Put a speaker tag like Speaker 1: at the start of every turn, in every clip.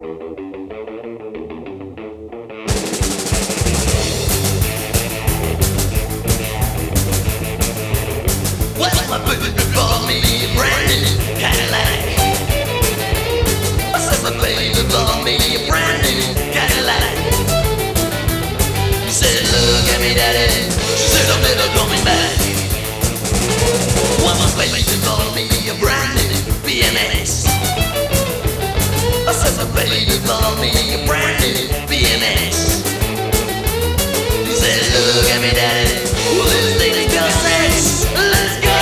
Speaker 1: Well, my baby bought me a brand new Cadillac. I said my baby bought me a brand new Cadillac. He said, look at me, daddy. She said, I'm never coming back. Well, my baby bought me a brand new BMX. I said my baby bought me a brand new BMX. He said, look at me, daddy. Well, this thing ain't got sex. Let's go.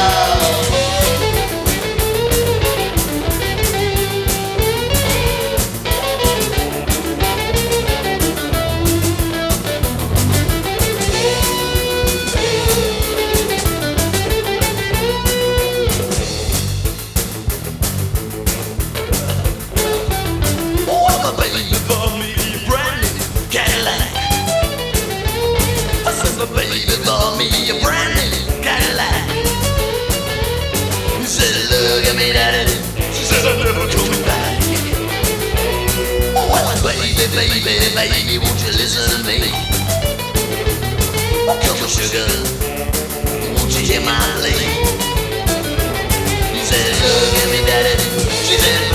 Speaker 1: Baby bought me a brand new Cadillac. He said, look at me, daddy. She said, I'm never coming back. Well, baby, won't you listen to me? Come on, sugar, won't you hear my plea? He said, look at me, daddy. She said,